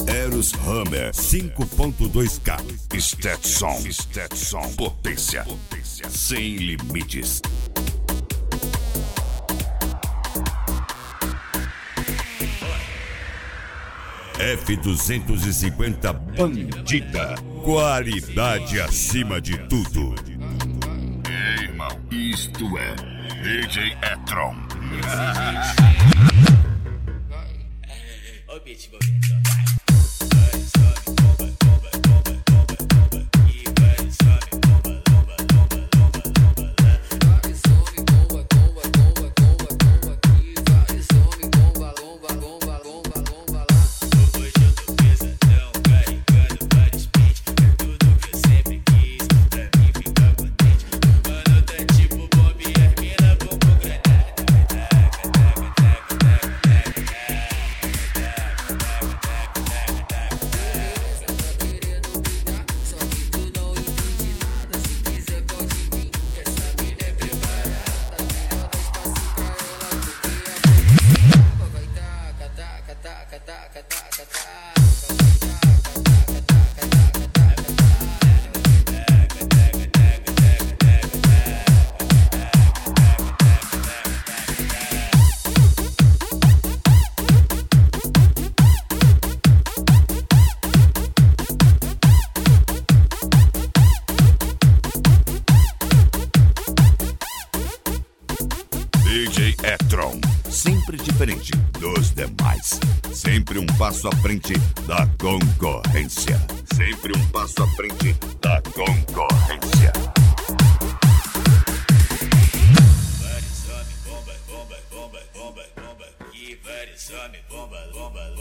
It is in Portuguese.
Eros Hammer 5.2K. Stetson. Potência sem limites. F250 Bandida. Qualidade acima de tudo. Ei, irmão, isto é DJ E-Tron. DJ E-Tron, sempre diferente dos demais. Sempre um passo à frente da concorrência. Sempre um passo à frente da concorrência. Vários homens, bomba. E vários homens, bomba.